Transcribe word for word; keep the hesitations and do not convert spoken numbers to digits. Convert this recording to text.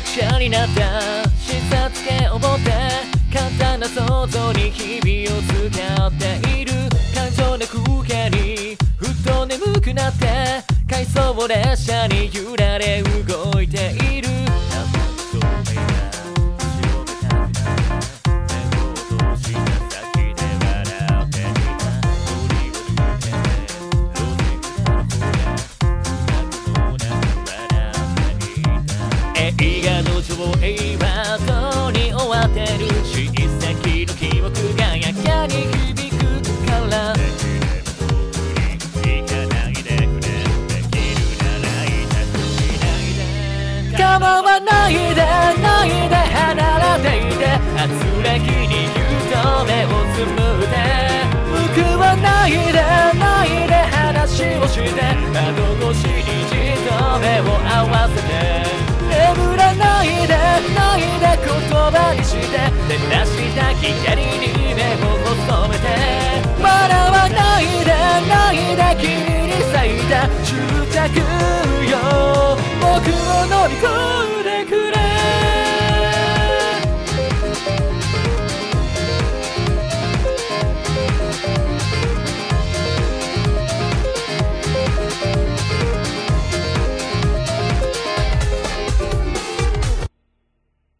者になった診察券を持って簡単な想像に日々を使っている感情の空気にふっと眠くなって回送列車に揺られ動いている映画の上映はどうに終わってる小さきの記憶がやけに響くから構わないでないで離れていて圧力に言うと目をつむって報わないでないで話をして窓越しにじっと目を合わせて眠らないでないで言葉にして照らした光に目を細めて笑わないでないで君に咲いた執着よ僕を乗り越